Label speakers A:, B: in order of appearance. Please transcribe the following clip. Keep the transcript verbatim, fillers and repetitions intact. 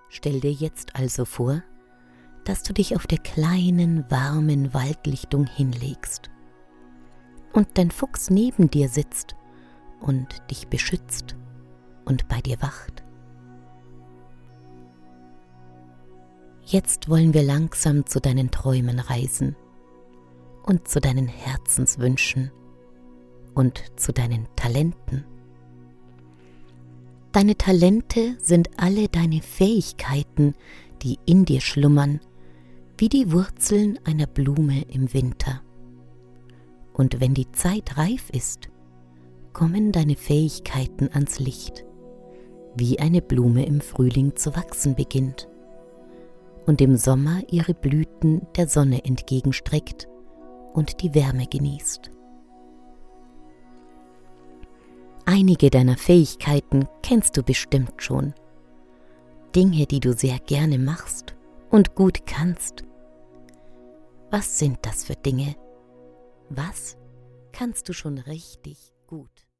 A: Stell dir jetzt also vor, dass du dich auf der kleinen, warmen Waldlichtung hinlegst und dein Fuchs neben dir sitzt und dich beschützt und bei dir wacht. Jetzt wollen wir langsam zu deinen Träumen reisen und zu deinen Herzenswünschen und zu deinen Talenten. Deine Talente sind alle deine Fähigkeiten, die in dir schlummern, wie die Wurzeln einer Blume im Winter. Und wenn die Zeit reif ist, kommen deine Fähigkeiten ans Licht, wie eine Blume im Frühling zu wachsen beginnt und im Sommer ihre Blüten der Sonne entgegenstreckt und die Wärme genießt. Einige deiner Fähigkeiten kennst du bestimmt schon. Dinge, die du sehr gerne machst und gut kannst. Was sind das für Dinge? Was kannst du schon richtig gut?